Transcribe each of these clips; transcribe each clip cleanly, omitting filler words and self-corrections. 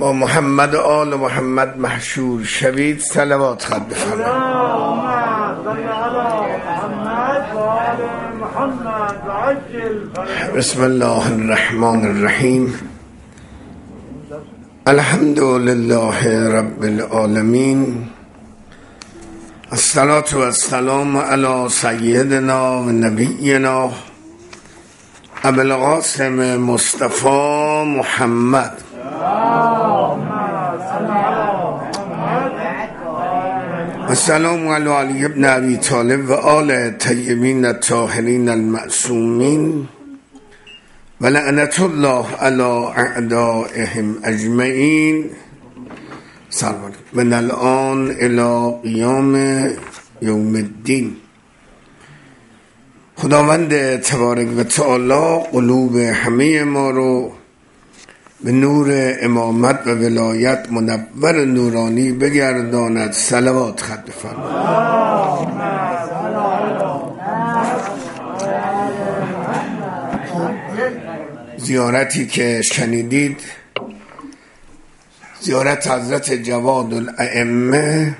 با محمد و آل محمد محشور شوید. صلوات خط بفرمایید. بسم الله الرحمن الرحیم. الحمد لله رب العالمین. الصلاة و السلام علی سیدنا و نبینا ابو القاسم مصطفی محمد. السلام علی علی ابن ابی طالب و آل طیبین الطاهرین المعصومین و لعنت الله علی اعدائهم اجمعین. سلام من الان الی قیام یوم الدین. خداوند تبارک و تعالی قلوب همه ما رو به نور امامت و ولایت منور نورانی بگرداند. صلوات خط بفرمایید. زیارتی که شنیدید زیارت حضرت جواد الائمه،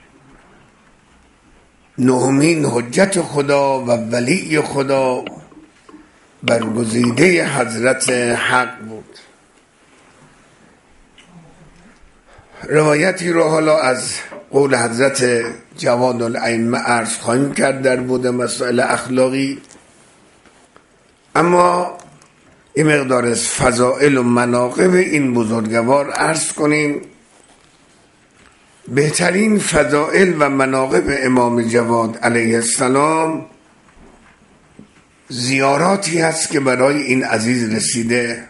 نهمین حجت خدا و ولی خدا، برگزیده حضرت حق بود. روایتی رو حالا از قول حضرت جواد الائمه عرض خواهیم کرد در بود مسائل اخلاقی، اما این مقدار از فضائل و مناقب این بزرگوار عرض کنیم. بهترین فضائل و مناقب امام جواد علیه السلام زیاراتی هست که برای این عزیز رسیده،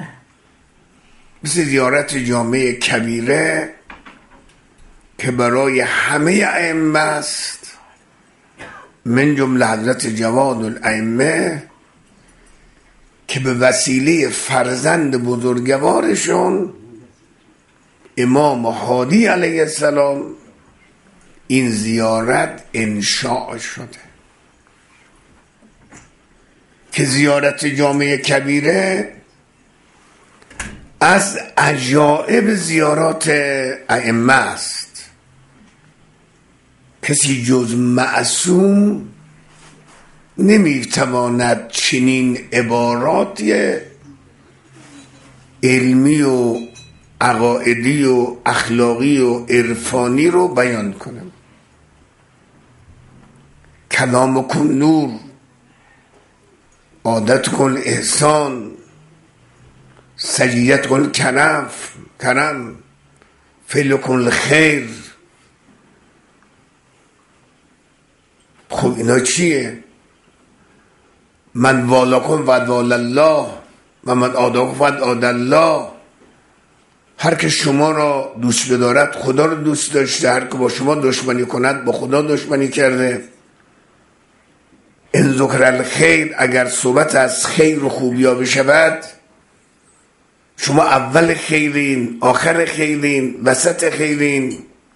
مثل زیارت جامع کبیره که برای همه ائمه است، من جمله حضرت جواد الائمه که به وسیله فرزند بزرگوارشون امام هادی علیه السلام این زیارت انشاء شده، که زیارت جامع کبیره از عجائب زیارات ائمه است. کسی جز معصوم نمیتواند چنین عباراتی علمی و عقائدی و اخلاقی و عرفانی رو بیان کنه. کلام کن نور، عادت کن احسان، سجیت کن کرم، فعل کن خیر. خب اینا چیه؟ من والا کن ود والا الله و من آدا کن ود آدا الله. هر که شما را دوست بدارد خدا را دوست داشته، هر که با شما دشمنی کند با خدا دشمنی کرده. ان ذکر الخیر، اگر صحبت از خیر و خوبیا بشود، شما اول خیرین، آخر خیرین، وسط خیرین،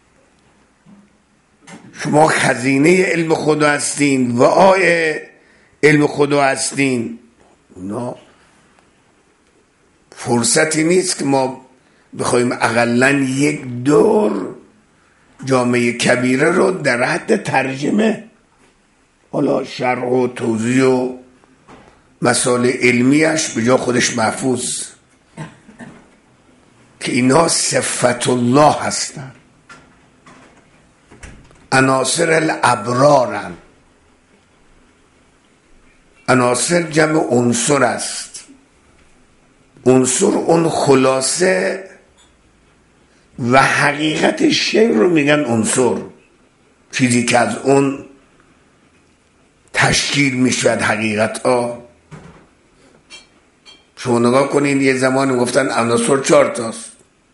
شما خزینه علم خدا هستین، وعای علم خدا هستین. نه فرصتی نیست که ما بخوایم اقلن یک دور جامعه کبیره رو در حد ترجمه، حالا شرح و توضیح و مسائل علمیش به جا خودش محفوظ، که اینا صفت الله هستن، عناصر الابرارن. عناصر جمع عنصر است. عنصر اون خلاصه و حقیقت شی رو میگن عنصر، چیزی که از اون تشکیل میشود حقیقت ها. شما نگاه کنید، یه زمانی گفتن عناصر 4 تاست،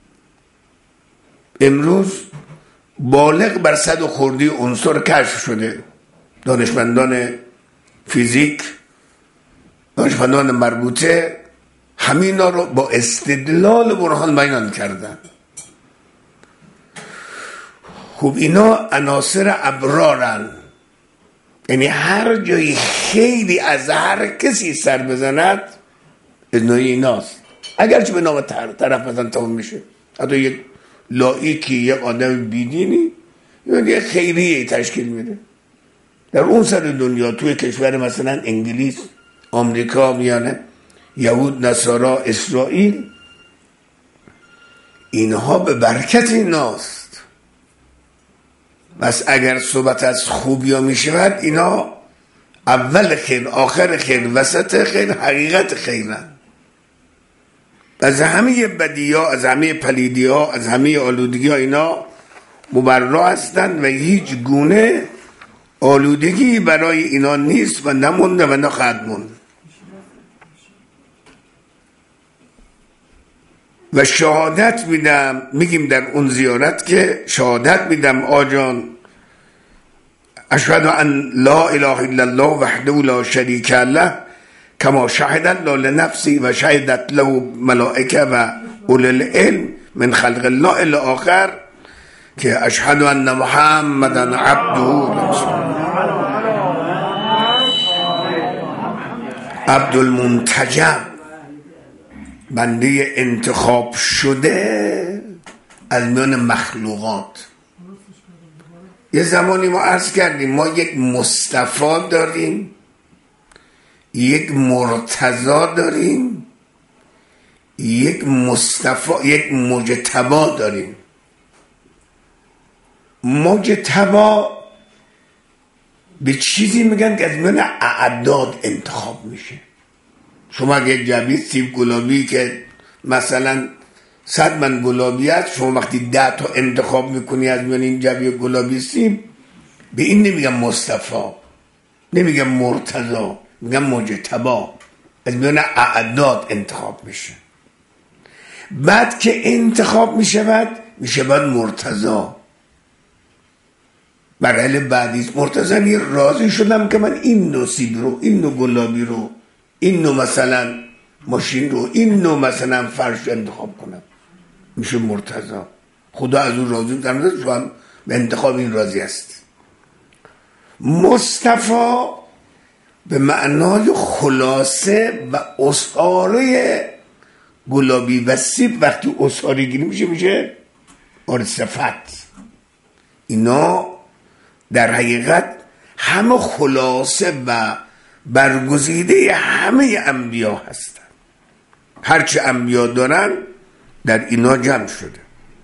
امروز بالغ بر 100 خردی عنصر کشف شده. دانشمندان فیزیک، دانشمندان مربوطه همینا رو با استدلال برهان بیان کردن. خب اینا عناصر ابرارن، یعنی هر جایی خیلی از هر کسی سر بزند ادنای ایناست، اگرچه به نام طرف مثلا تمام میشه. حتی یک لایکی، یک آدم بیدینی یه خیریه تشکیل میده. در اون سر دنیا توی کشور مثلا انگلیس، آمریکا، میانه یهود، نصارا، اسرائیل، اینها به برکت ایناست. بس اگر صحبت از خوبیا میشود، اینا اول خیر، آخر خیر، وسط خیر، حقیقت خیرن. از همه بدی ها، از همه پلیدی ها، از همه آلودگی ها اینا مبرا هستند و هیچ گونه آلودگی برای اینا نیست و نمونده و نخواهد موند. و شهادت میدم، میگیم در اون زیارت که شهادت میدم آجان اشهد ان لا اله الا الله وحده لا شریک له کما شهد الله لنفسی و شهدت له ملائکه و اول العلم من خلق الله الی آخر، که اشهد ان محمدن عبده و رسوله عبد المنتجب، بنده انتخاب شده از میان مخلوقات. یه زمانی ما عرض کردیم ما یک مصطفی داریم، یک مرتضی داریم، یک مجتبی داریم. مجتبی به چیزی میگن که از میان اعداد انتخاب میشه. شما اگه جعبه سیب گلابی که مثلا 100 من گلابی هست، شما وقتی 10 تا انتخاب میکنی از میان این جعبه گلابی سیب، به این نمیگم مصطفی، نمیگم مرتضی، میگم مجتبی، از میان اعداد انتخاب میشه. بعد که انتخاب میشود مرتضی. مرحله بعدی مرتضی میگه راضی شدم که من این نوع سیب رو، این نوع گلابی رو، این نوع مثلا ماشین رو، این نوع مثلا فرش انتخاب کنم، میشه مرتضی. خدا از اون راضی بود، شما به انتخاب این راضی است. مصطفی به معنای خلاصه و اسعاره گلابی و سیب، وقتی اسعاره گیری میشه صفت. اینا در حقیقت همه خلاصه و برگزیده همه انبیا هستند. هرچه انبیا دارن در اینا جمع شده.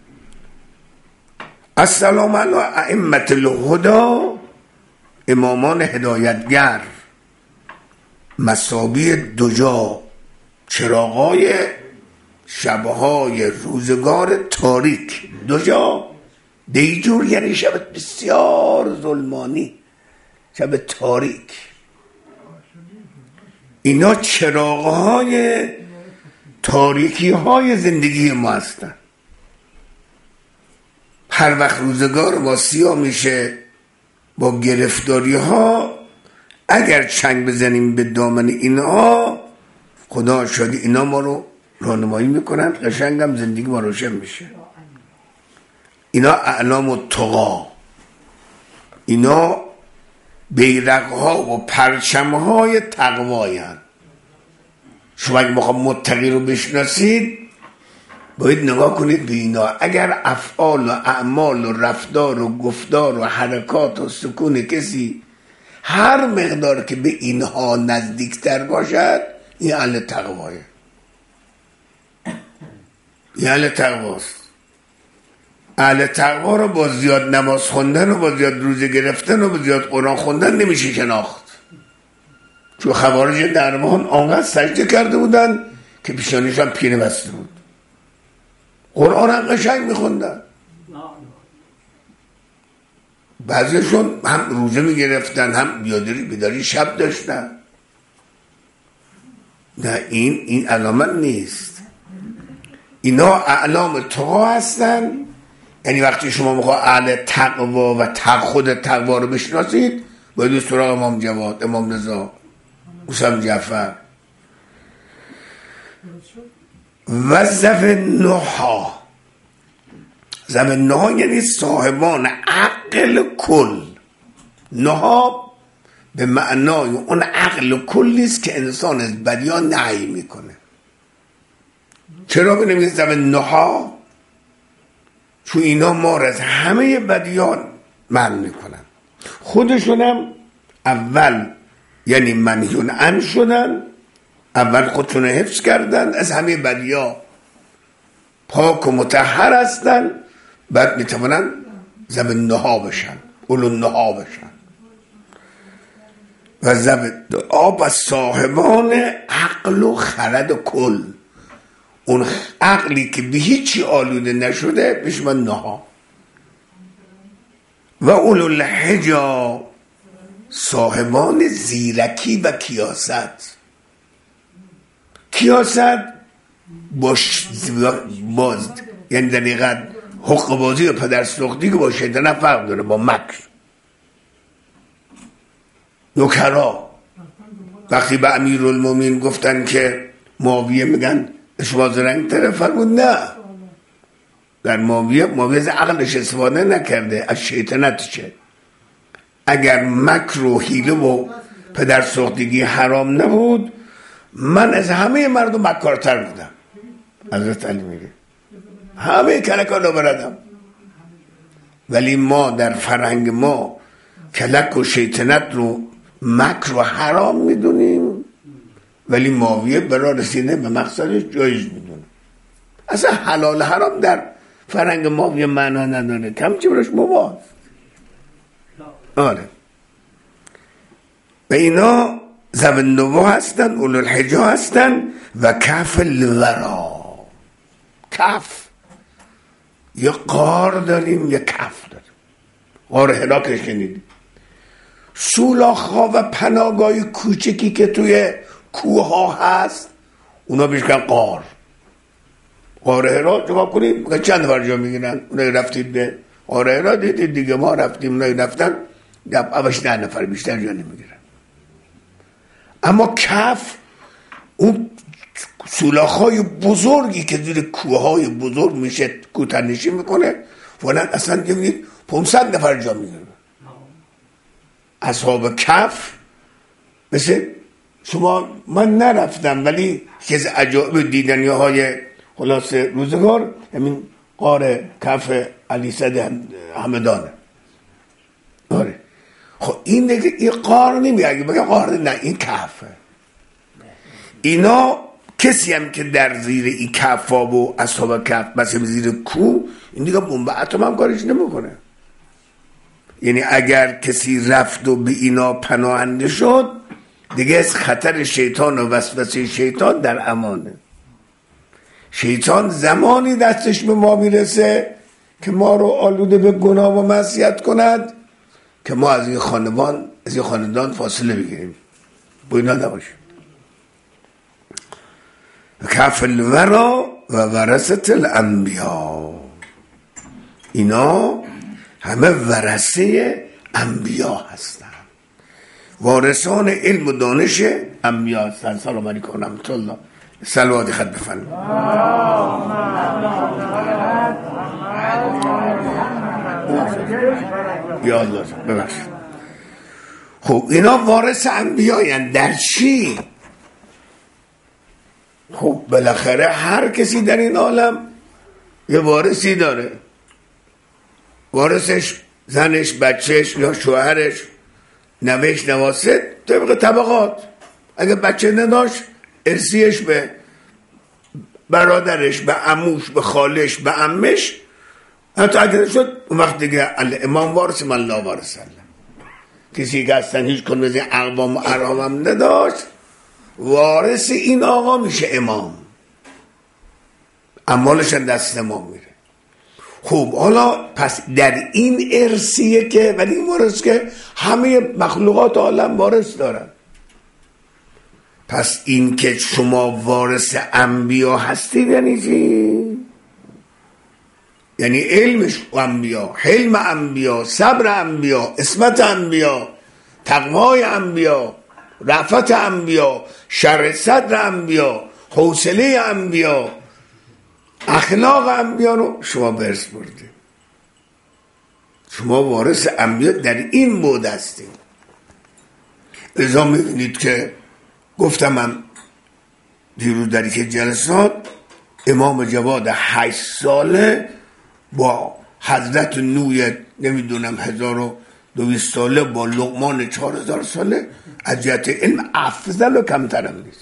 السلام علی ائمة الهدی، امامان هدایتگر، مصابیح دجا، چراغای شبهای روزگار تاریک. دجا دیجور یعنی شب بسیار ظلمانی، شب تاریک. اینا چراغهای تاریکی های زندگی ما هستن. هر وقت روزگار ما سیاه میشه با گرفتاری ها، اگر چنگ بزنیم به دامن اینها، خدا شاید اینا ما رو راهنمایی میکنن، قشنگم زندگی ما روشن میشه. اینا اعلام التقا، اینا بیرقها و پرچمهای تقوایی هستند. شما اگه بخوام متقی رو بشناسید باید نگاه کنید به اینا. اگر افعال و اعمال و رفتار و گفتار و حرکات و سکون کسی هر مقدار که به اینها نزدیکتر باشد، این اهل تقوایه، این اهل تقواست. اهل تقوا رو با زیاد نماز خوندن و با زیاد روزه گرفتن و با زیاد قرآن خوندن نمیشه شناخت. چون خوارج درمان آنقدر سجده کرده بودن که پیشانیشان پینه بسته بود، قرآن هم قشنگ میخوندن. بعضیشون هم روزه میگرفتن، هم بیداری شب داشتن. نه، این علامت نیست. اینا اعلام تقوا هستن. یعنی وقتی شما میخواه اهل تقوا و خود تقوا رو بشناسید، باید سراغ امام جواد، امام رضا، موسی جعفر و زفنها. زفنها یعنی صاحبان عقل کل. نها به معنای اون عقل کلی است که انسان از بدیان نهی میکنه. چرا بنمیگه زفنها؟ تو اینا ما را از همه بدیان منع میکنن. خودشونم اول یعنی منهیون عن شدن، اول خودشون حفظ کردن از همه بدیا، پاک و مطهر هستن، بعد میتونن ذوی النها بشن، اولو النها بشن. و ذوی النها و صاحبان عقل و خرد و کل، اون عقلی که به هیچی آلوده نشده بهش من نها. و اولو الحجا، صاحبان زیرکی و کیاست. کیاست باز یعنی در حقیقت حق بازی و پدرسوختی که با شیطان فرق داره، با مکر. نکرا وقتی به امیرالمومنین گفتن که معاویه میگن اشواز رنگ تره، فرمود نه، در معاویه از عقلش استفاده نکرده، از شیطنتشه. اگر مکر و حیله و پدرسوختگی حرام نبود من از همه مردم مکارتر بودم. حضرت علی میگه همه کلکا رو بردم، ولی ما در فرهنگ ما کلک و شیطنت رو مکر و حرام میدونیم، ولی معاویه برای رسیدن به مقصدش جایز میدونه. اصلا حلال حرام در فرهنگ معاویه معنا نداره، کم چی برش مباح. آره و اینا ذوی النها هستن، اولو الحجا هستن و کف الورا. کف یه غار داریم، یه کف داریم. غار حرا که شنیدیم، سولاخ‌ها و پناهگاه کوچکی که توی کوه ها هست اونا بهش میگن غار. غار حرا جواب کنیم چند نفر جا میگیرن؟ اونایی رفتید به غار حرا دیدید دیگه، ما رفتیم اونایی رفتن اولش 10 نفر، بیشتر جا نمیگیرن. اما کف اون سولاخ‌های بزرگی که زیر کوه‌های بزرگ میشه کوتاه‌نشین میکنه، فلان اصلا ببینید 500 نفر جا میگیرن. اصحاب کف مثل شما، من نرفتم ولی که از عجایب دیدنی‌های خلاص روزگار همین غار کف علی صد همدانه. آره خب این دیگه این غار نمیگه، بگه غار نه، این کفه. اینا کسی هم که در زیر این کفا و اصحاب کف مثل زیر کو، این دیگه بمب اتم هم کارش نمیکنه. یعنی اگر کسی رفت و به اینا پناهنده شد دیگه از خطر شیطان و وسوسه شیطان در امانه. شیطان زمانی دستش به ما میرسه که ما رو آلوده به گناه و معصیت کند که ما از این خاندان فاصله بگیریم، با اینا نباشیم. کف الورا و ورثة الانبیا، اینا همه ورثه انبیا هستن، وارثان علم و دانش انبیا هستن. سلام علیکم و رحمت الله. صلوات خط بفرمایید. یا الله ببخشید. خب اینا وارث انبیایند. در چی؟ خب بالاخره هر کسی در این عالم یه وارثی داره، وارثش زنش، بچهش یا شوهرش، نوهش، نواسه، طبق طبقات. اگه بچه نداشت ارثیش به برادرش، به عموش، به خالش، به عمش، حتی اگر شد اون وقت دیگه امام وارث من لا وارث الله. کسی که اصلا هیچ کنون از این اقوام و ارام هم نداشت وارث این آقا میشه امام، اموالش دست امام میره. خب حالا پس در این ارثیه که، ولی این وارث که همه مخلوقات عالم وارث دارن. پس این که شما وارث انبیا هستید یعنی چی؟ یعنی علمش انبیا، حلم انبیا، صبر انبیا، عصمت انبیا، تقوای انبیا، رأفت انبیا، شرح صدر انبیا، حوصله انبیا، اخلاق انبیا رو شما به ارث بردید. شما وارث انبیا در این بود هستید. لذا میبینید که گفتم من دیروز در یک جلسات امام جواد 8 ساله با حضرت نوح نمیدونم 1200 ساله با لقمان 4000 ساله از جهت علم افضل و کمترم نیست.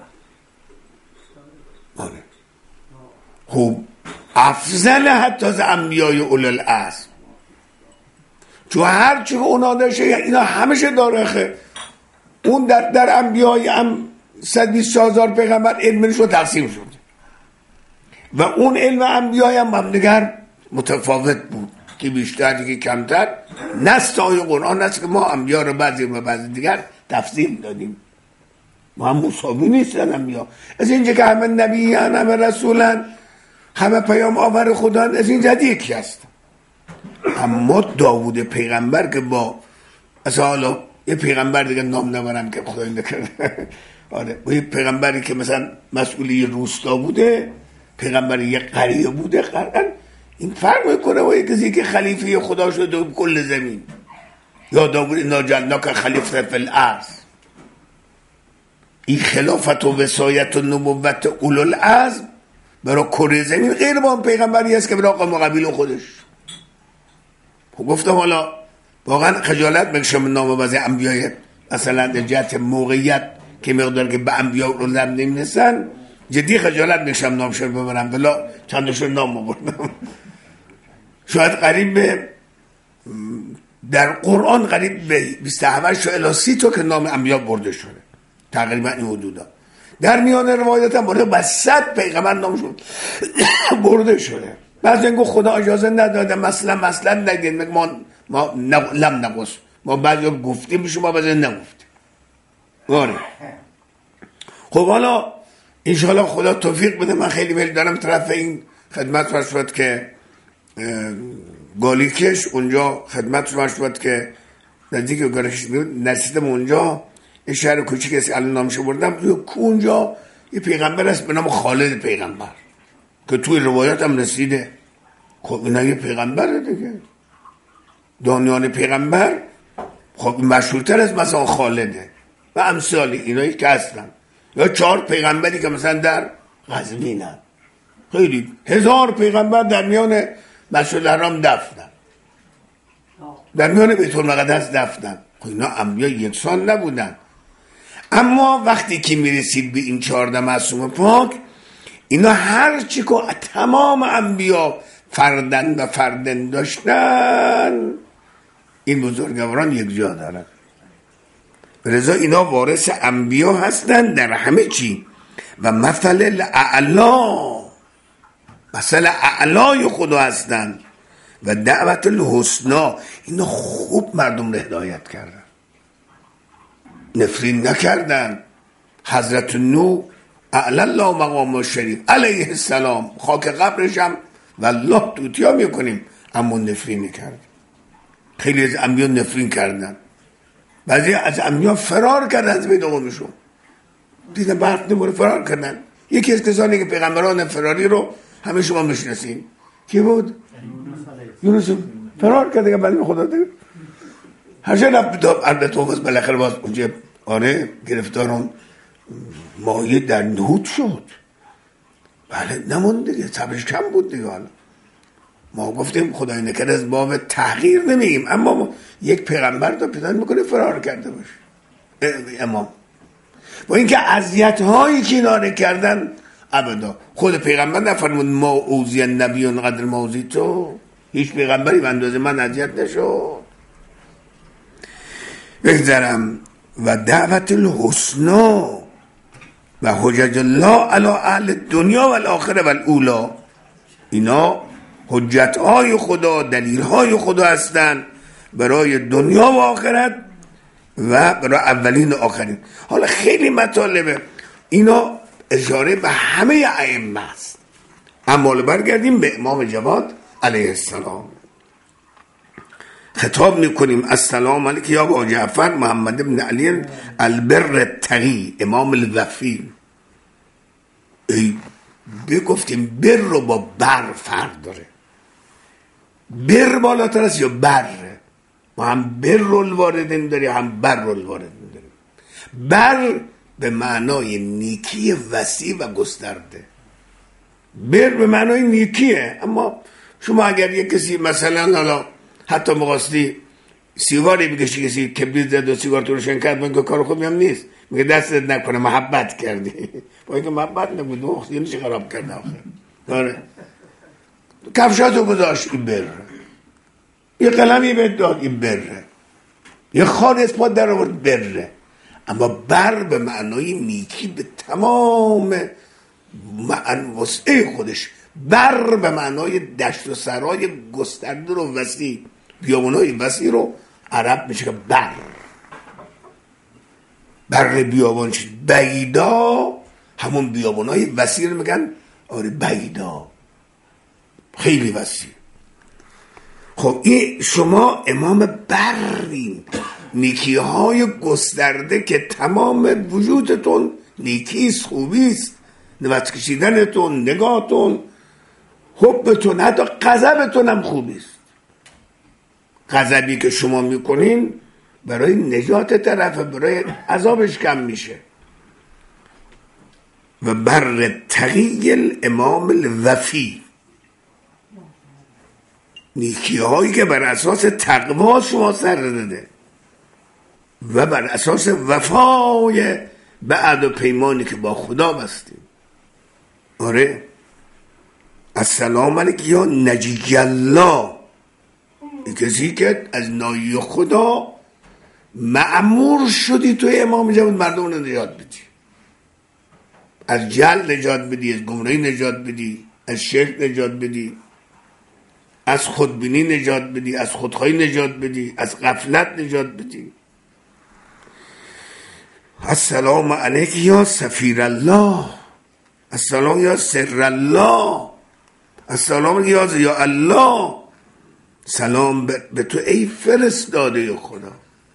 آره خب افضل حتی از انبیای اولوالعزم، چون هر چی که اونا داشته اینا همیشه داره. اون در انبیای 120,000 پیغمبر علمش رو تقسیم شد و اون علم انبیای هم دیگر متفاوت بود که بیشتر دیگه کمتر. نص آیه قرآن است که ما انبیا رو بعضی و بعضی دیگر تفصیل دادیم، ما هم مساوی نیستن انبیا. از اینجا که همه نبیان، همه رسولن، همه پیام آور خدا، از این جدی یکی هست. اما داوود پیغمبر که با اصلا حالا یه پیغمبر دیگه نام نبرم که خدای نکرده آره یه پیغمبری که مثلا مسئولی روستا بوده، پیغمبر یه قریه بوده، قرآن این فرق میکنه با یه کسی که خلیفه خدا شده کل زمین. یا داوود انا جعلناک خلیفه فی الارض، این خلافت و وصایت و نبوت اولوالعزم برای کره زمین غیر با اون پیغمبری است که برای قوم و قبیله خودش. خب گفتم حالا واقعا خجالت میکشم نام بعضی انبیای مثلا در جهت موقعیت که مقدار که به انبیا رو نمی‌رسن، جدی خجالت میکشم نامشون ببرم، ولی چندشون نام آوردم. شاید قریب به در قرآن قریب به 28 الی 30 تا که نام انبیا برده شده، تقریبا این حدودا. در میان روایات هم برده با 100 پیغمبر نامشون برده شده. بعضی اینگو خدا اجازه نداده، مثلا نگید ما لم نقص، ما بعضی گفتیم به شما بعضی نگفتیم. آره خب حالا انشاءالله خدا توفیق بده. من خیلی میل دارم طرف این خدمت فرش شد که گالیکش اونجا خدمت فرش شد که نزدیک گالیکش نسیدم اونجا یه شهر کوچیک است، الان نامشو بردم. توی اونجا یه پیغمبر است به نام خالد پیغمبر که توی روایات هم رسیده. خب اینا یه پیغمبره دیگه، دانیان پیغمبر خب مشهورتر از مثلا خالده و امثالی اینایی که هستن. یا 4 پیغمبری که مثلا در قزوینن، خیلی 1000 پیغمبر در میان مسجد الحرام دفنن، در میان بیت المقدس دفنن. خب اینا انبیا یکسان نبودن. اما وقتی که میرسید به این 14 معصوم پاک، اینا هر چی که تمام انبیا فردن و فردن داشتن، این بزرگواران یک جا دارن. رضا اینا وارث انبیا هستن در همه چی و مثل اعلای خدا هستن و دعوت الحسنا. اینا خوب مردم رو هدایت کردن، نفرین نکردن. حضرت نوح اعلی الله مقام شریف علیه السلام، خاک قبرش هم والله توتیا میکنیم، اما نفرین نکرد. خیلی از انبیا نفرین کردن، بعضی از انبیا فرار کردن از بین قومشون، دیدن برق نموره فرار کردن. یکی از کسانی که پیغمبران فراری رو همه شما میشناسین کی بود؟ یونس فرار کرد دیگه، بلی خدا دیگه هر جا رفت. البته بالاخره باز اونجا آره گرفتارون مایه در نهود شد، بله نموند دیگه، صبرش کم بود دیگه. حالا ما گفتیم خدای نکرده از باب تحقیر نمیگیم، اما یک پیغمبر رو پیدا میکنه فرار کرده باشه امام، با اینکه اذیت هایی که اینا کردن ابدا. خود پیغمبر نفرمود ما اوذی النبی قدر ما اوذیت تو، هیچ پیغمبری به اندازه من اذیت نشد. بگذارم و دعوت الحسنا و حجج الله علی اهل الدنیا و الاخره و الاولا. اینا حجت های خدا، دلیل های خدا هستند برای دنیا و آخرت و برای اولین و آخرین. حالا خیلی مطالبه اینا اشاره به همه ائمه است، اما برگردیم به امام جواد علیه السلام. خطاب میکنیم السلام علیک یا ابا جعفر محمد بن علی البر التقی امام الوفی. بگفتیم بر رو با بر فرق داره، بر بالاتر است یا بر؟ ما هم بر الواردین داریم، هم بر الواردین داریم. بر به معنای نیکی وسیع و گسترده، بر به معنای نیکیه، اما شما اگر یک کسی مثلا حالا حتی مقاستی سیگاری بکشی، کسی کبریت زد و سیگار تو روشن کرد، میگه کار خوبی هم نیست، میگه دستت نکنه محبت کردی. با اینکه محبت نبود، یعنی چی خراب کرده آخه. کفشاتو گذاشت، این بره. یه قلمی بهت داد، این بره. یه خان اسمات در آورد، بره. اما بر به معنای نیکی به تمام وسعه خودش، بر به معنای دشت و سرای گسترده و وسیع، بیابانای وسیع رو عرب میشه که بر بیابان شد. بیدا همون بیابانای وسیع رو میگن آره بیدا، خیلی وسیع. خب این شما امام برین، نیکی های گسترده که تمام وجودتون نیکیست، خوبیست، نوت کشیدنتون، نگاهتون، حبتون، حتی غضبتون هم خوبیست. غضبی که شما میکنین برای نجات طرفه، برای عذابش کم میشه. و بر تقی الامام الوفی، نیکی هایی که بر اساس تقوا شما سر داده و بر اساس وفای به عهد و پیمانی که با خدا بستیم. آره، السلام علیک یا نجی الله، کسی که از نایی خدا مأمور شدی توی امام جواد مردم رو نجات بدی، از جهل نجات بدی، از گمراهی نجات بدی، از شرک نجات بدی، از خودبینی نجات بدی، از خودخواهی نجات بدی، از غفلت نجات بدی. السلام علیک یا سفیر الله، السلام یا سر الله، السلام یا ضیاء الله، سلام به تو ای فرستاده خدا.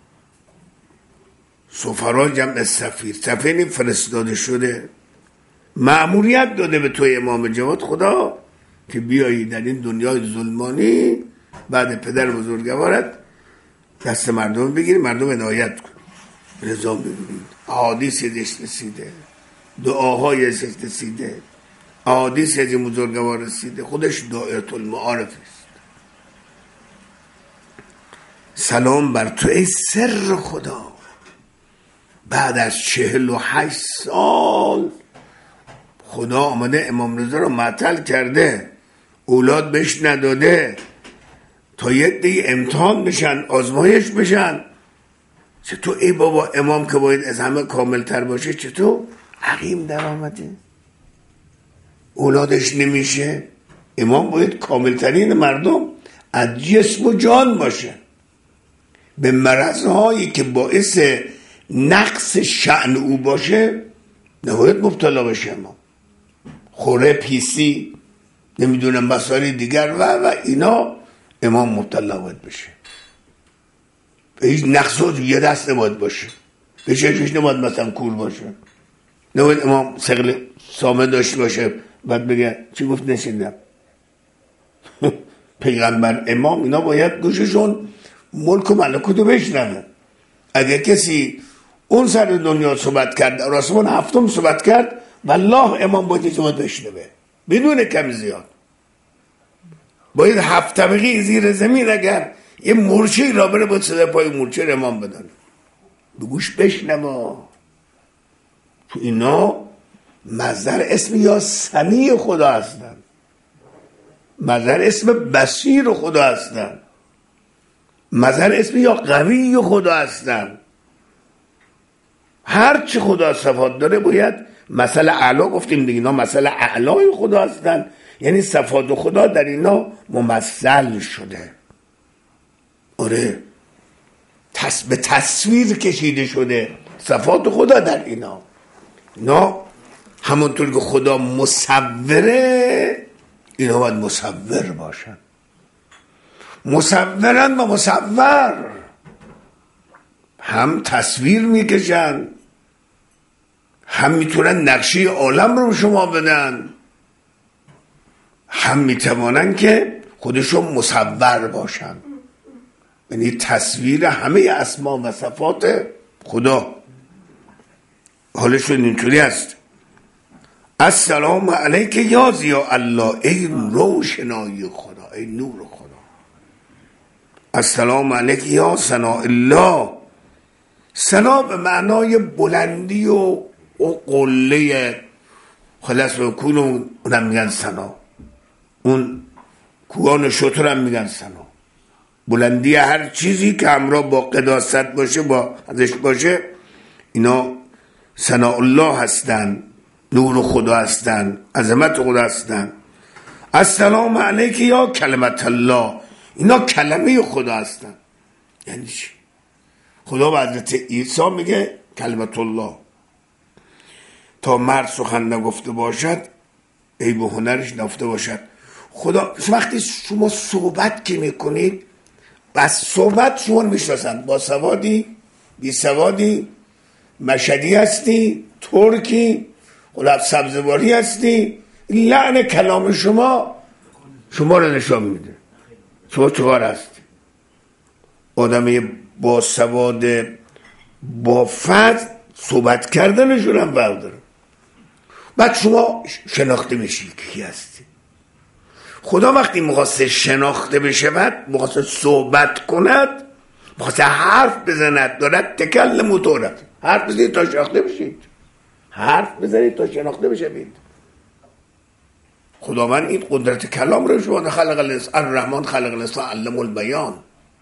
سفرا جمع سفیر، سفیر فرستاده شده، مأموریت داده به توی امام جواد خدا که بیایی در این دنیای ظلمانی بعد پدر بزرگوارت دست مردم بگیری، مردم عنایت کن، رضا ببینید، احادیث ازش رسیده، دعاهای ازش رسیده، احادیث از این بزرگوار رسیده، خودش دایره المعارف است. سلام بر تو ای سر خدا. بعد از 48 سال خدا آمده امام رضا رو معطل کرده، اولاد بهش نداده تا یه دی امتحان بشن، آزمایش بشن. چطور ای بابا امام که باید از همه کامل تر باشه، چطور عقیم در آمده، اولادش نمیشه؟ امام باید کامل ترین مردم از جسم و جان باشه. به مرضهایی که باعث نقص شأن او باشه نباید مبتلا بشه. امام خوره، پیسی، نمیدونم مسائل دیگر و اینا، امام مبتلا باید بشه. به هیچ نقص یه دست نباید باشه، به چشمش نباید مثلا کور باشه، نباید امام ثقل سامه داشته باشه بعد بگه چی گفت نشیدم. پیغمبر امام اینا باید گوششون ملک و ملکوت رو بشنوه. اگر کسی اون سر دنیا صحبت کرد، در آسمان هفتم صحبت کرد، والله امام باید صحبت بشنوه بدون کم زیاد. باید 7 طبقه زیر زمین اگر یه مورچه را بره باید صدا پای مورچه امام بدن، بگوش بشنوه. تو اینا مصدر اسم یا سمیع خدا هستن، مصدر اسم بصیر خدا هستن، مصدر اسم یا قوی خدا هستن. هر چی خدا صفات داره باید مثل اعلا گفتیم دیگه، اینا مثل اعلای خدا هستن، یعنی صفات خدا در اینا ممثل شده. آره، به تصویر کشیده شده صفات خدا در اینا. همونطور که خدا مصوره، اینا باید مصور باشن، مصورن و مصور، هم تصویر میکشن، هم میتونن نقشه عالم رو شما بدن، هم میتوانن که خودشون مصور باشن، یعنی تصویر همه اسما و صفات خدا. حالشون اینطوری است. السلام علیک یا ضیاء الله، ای روشنایی خدا، ای نور خدا. السلام علیک یا ثناء الله، ثنا به معنای بلندی و قله خلاص و کول، اونم میگن ثنا. اون کوهان شتر هم میگن ثنا. بلندی هر چیزی که همراه با قداست باشه، با ازش باشه، اینا ثناء الله هستن، نور خدا هستن، عظمت خدا هستن. السلام علیک یا کلمت الله، اینا کلمه خدا هستن. یعنی چی؟ خدا به حضرت عیسی میگه کلمت الله، تا مرد سخن نگفته باشد ای به هنرش نفته باشد. خدا وقتی شما صحبت که میکنید، بس صحبت شما میشناسن، با سوادی، بی سوادی، مشهدی هستی، ترکی، خلاف سبزواری هستی، لعن کلام شما رو نشان میده. شما چهار هستی، آدم با سواد، با فضل، صحبت کردنشون هم برداره. بعد شما شناخته میشی کی هستی. خدا وقتی میخواست شناخته بشه، بعد میخواست صحبت کند، میخواست حرف بزند، دارد تکلم و تورد، حرف بزنید تا شناخته بشید، حرف بزنید تا شناخته بشید. خداوند این قدرت کلام رو شما خلق الانسان، الرحمن خلق الانسان علمه البیان.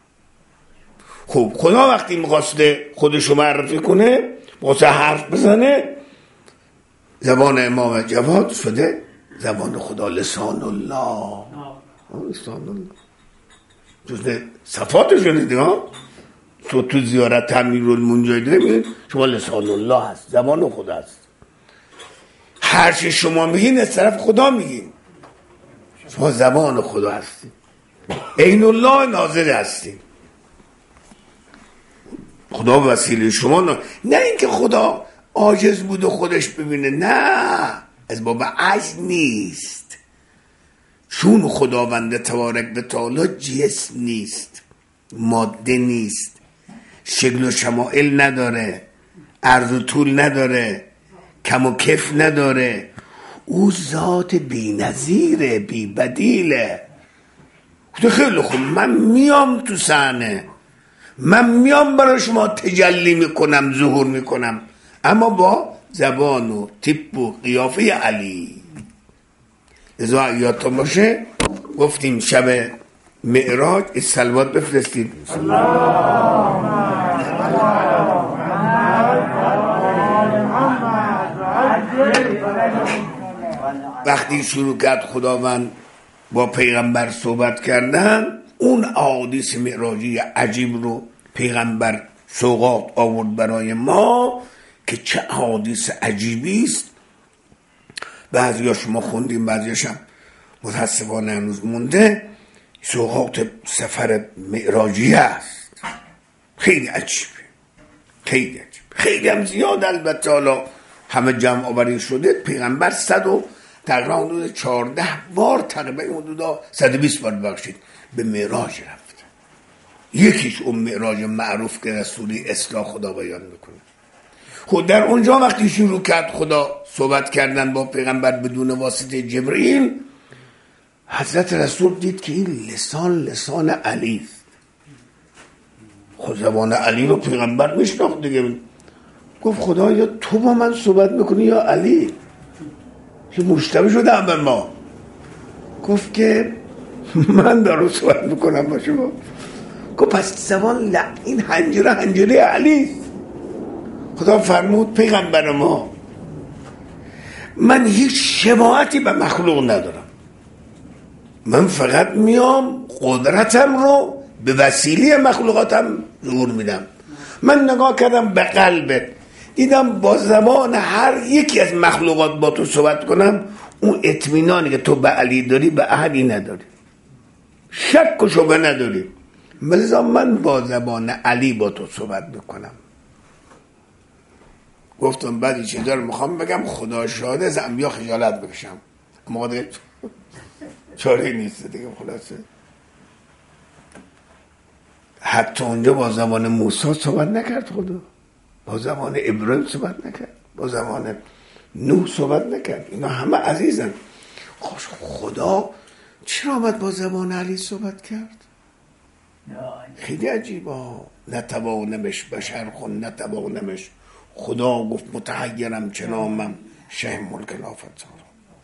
خب خدا وقتی میخواسته خودشو معرفی کنه، میخواسته حرف بزنه، زبان امام جواد شده زبان خدا، لسان الله. لسان الله جز صفاتشونه دیگه. تو زیارت امیرالمومنین میبینید شما لسان الله هست، زبان خدا هست. هر چی شما میگین از طرف خدا میگین، شما زبان خدا هستی، عین الله ناظر هستی. خدا وسیله شما نه اینکه خدا عاجز بود و خودش ببینه، نه، از باب عجز نیست. چون خداوند تبارک و تعالی جسم نیست، ماده نیست، شکل و شمائل نداره، عرض و طول نداره، کم و کف نداره. او ذات بی نظیره، بی بدیله. خیلی خوب، من میام تو صحنه، من میام برای شما تجلی میکنم، ظهور میکنم، اما با زبان و تیپ و قیافه علی. ازا یادتون باشه گفتیم شب معراج صلوات بفرستید. وقتی شروع کرد خداوند با پیغمبر صحبت کردن، اون احادیث معراجی عجیب رو پیغمبر سوغات آورد برای ما که چه احادیث عجیبی است. بعضیاش ما خوندیم، بعضیاش هم متاسفانه هنوز مونده. سوغات سفر معراجی است، خیلی عجیبه، خیلی عجیب، خیلی هم زیاد. البته حالا همه جمع آوری شده، پیغمبر تقریبا حدود 14 بار، تقریبا حدود 120 بار بخشید به معراج رفت. یکیش اون معراج معروف که در سوره اسراء خدا بیان میکنه. خود در اونجا وقتی شروع کرد خدا صحبت کردن با پیغمبر بدون واسطه جبرئیل، حضرت رسول دید که این لسان علی است. خود زبان علی رو پیغمبر میشناخت دیگه. گفت خدا یا تو با من صحبت میکنی یا علی؟ که مشتبه شده هم بر ما. گفت که من دارو صحبت میکنم با شما. گفت پس زبان این حنجره علی است. خدا فرمود پیغمبر ما، من هیچ شباهتی به مخلوق ندارم، من فقط میام قدرتم رو به وسیله مخلوقاتم ظهور میدم. من نگاه کردم به قلبت، دیدم با زبان هر یکی از مخلوقات با تو صحبت کنم، اون اطمینانی که تو به علی داری به احدی نداری، شک و شبه نداری، لذا من با زبان علی با تو صحبت میکنم. گفتم بعدی چیزا رو میخوام بگم، خدا شاهده از انبیا خجالت بکشم، اما دیگه چاره نیست دیگه. خلاصه حتی اونجا با زبان موسی صحبت نکرد خدا، با زبان ابراهیم صحبت نکرد، با زبان نوح صحبت نکرد. اینا همه عزیزن. خدا چرا آمد با زبان علی صحبت کرد؟ خیلی عجیبه. نتوانمش بشر خون نتوانمش، خدا گفت متحیرم چنامم شه ملک لافتزارم.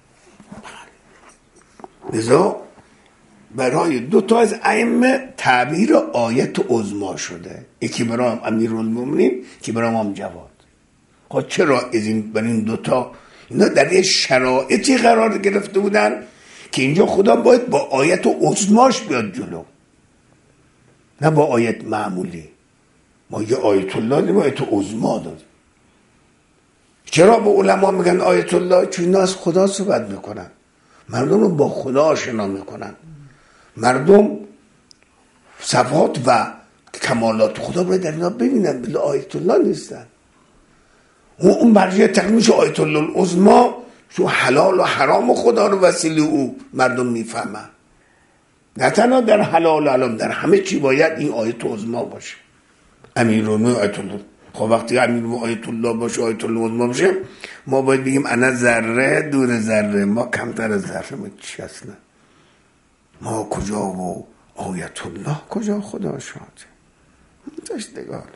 لذا برای دو تا از ائمه تعبیر آیت عظما شده، یکی برای امیرالمومنین، یکی برای امام جواد. خب چرا از این برای این دو تا؟ اینا در یه شرایطی قرار گرفته بودن که اینجا خدا باید با آیت عظماش بیاد جلو، نه با آیت معمولی. ما یه آیت الله داریم، آیت عظما داریم. چرا به علما میگن آیت الله؟ چون اینا از خدا صحبت میکنن، مردم رو با خدا آشنا میکنن، مردم صفات و کمالات خدا رو در اینا ببینن، بلا آیت الله نیستن. اون مرجع تقریبش آیت الله العظما، چون حلال و حرام خدا رو وسیله او مردم میفهمن. نه تنها در حلال و حرام، در همه چی باید این آیت عظما باشه. امیرالمومنین آیت الله. خب وقتی امیرالمومنین آیت الله باشه، آیت الله عظما باشه، ما باید بگیم انا ذره دور ذره، ما کمتر از ذره. ما چی اصلا؟ ما کجا و آیت الله کجا؟ خدا شاده داشتگار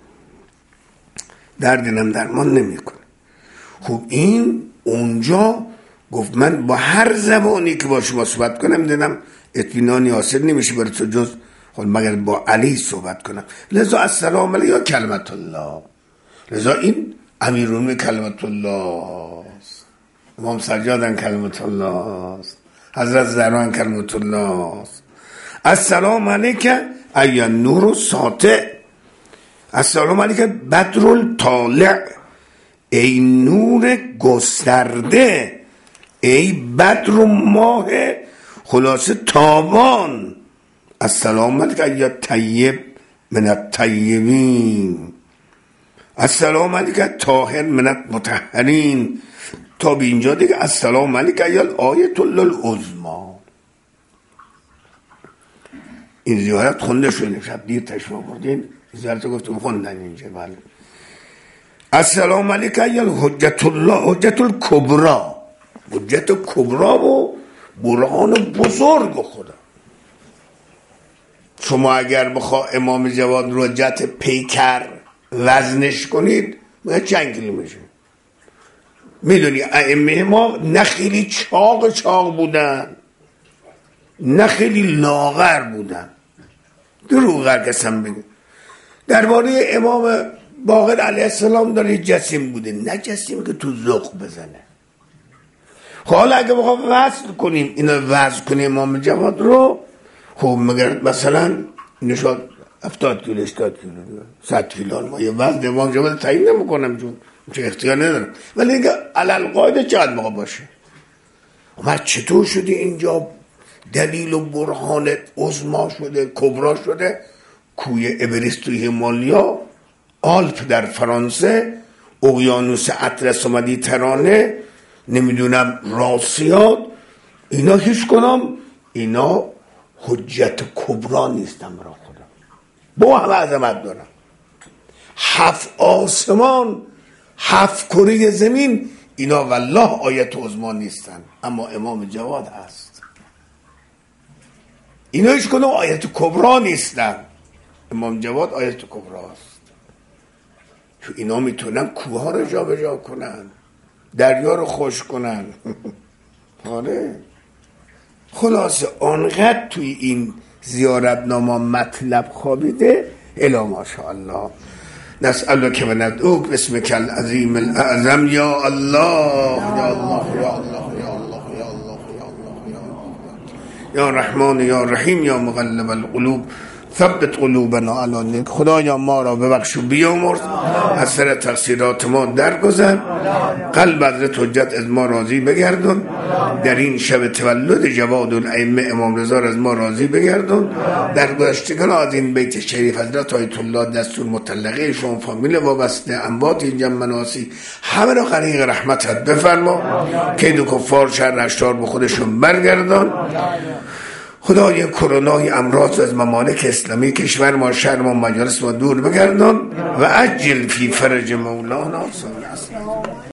دردنم درمان نمی کنه. خب این اونجا گفت من با هر زبانی که با شما صحبت کنم دیدم اطمینانی حاصل نمیشه برای تو جز خب مگر با علی صحبت کنم. لذا السلام علیه کلمت الله. لذا این امیرالمومنین کلمت الله است، امام سجادن کلمت الله است، حضرت زهرا کلمت الله است. السلام علیک ای نور الساطع، السلام علیک بدر الطالع، ای نور گسترده، ای بدر ماه خلاصه تابان. السلام علیک ای طیب من الطیبین، السلام علیک طاهر من المطهرین. تا به اینجا دیگه السلام علیک ای آیت الله العظما. این زیارت خونده شده، شب دیر تشریف آوردین زیارت گفتم خوندن اینجا. بله. السلام علیک ای حجت الله، حجت الکبری، حجت کبرا و برهان بزرگ خدا. شما اگر بخوا امام جواد رو حجت پیکر وزنش کنید چند کیلو میشه؟ میدونی ائمه ما نه خیلی چاق بودن، نه خیلی لاغر بودن. دروغ هر کسم بگه. درباره امام باقر علیه السلام داره جسیم بوده، نه جسیم که تو ذوق بزنه. خب حالا اگه بخوام وزن کنیم، اینو وزن کنیم امام جواد رو، خب مگر مثلا نشاد 70 کیلو 80 کیلو 100 کیلو، ما یه وزن امام جواد تعیین نمیکنم چون چه اختیار ندارم، ولی اینکه علل قاعده چقدر موقع باشه. ما چطور شده اینجا دلیل و برهان عظما شده، کبرا شده؟ کوه اورست توی هیمالیا، آلپ در فرانسه، اقیانوس اطلس و مدیترانه، نمیدونم راسیات، اینا هیچ کنم اینا حجت کبرا نیستن برای خدا. با همه عظمت دارم. 7 آسمان 7 کره زمین اینا والله آیت عظما نیستن، اما امام جواد هست. اینا هیچ کنم آیت کبرا نیستن، امام جواد آیت کبرا است. چون اینا میتونن کوه ها رو جا به جا کنن، دریا رو خوش کنن. آره. خلاصه آنقدر توی این زیارتنامه مطلب خوابیده الا ماشاءالله. نسألک و ندعوک باسمک العظیم الاعظم یا الله یا الله یا الله یا الله یا الله یا الله یا رحمان یا رحیم یا مقلب القلوب ثبت قلوبنا علی دینک. خدایا ما را ببخش و بیامرز، از سر تقصیرات ما درگذر، قلب حضرت حجت از ما راضی بگردون، در این شب تولد جواد الائمه امام رضا از ما راضی بگردون، در گذشتگان از این بیت شریف حضرت آیت الله دستور مطلقه شما فامیل وابسته اموات این جمع مناسی همه را غریق رحمتت بفرما، کید کفار شر اشرار به خودشون برگردان. خدای کرونای امراض از ممالک اسلامی کشور ما شر ما مجالس ما دور بگردان و عجل فی فرج مولانا صلی الله علیه و سلم.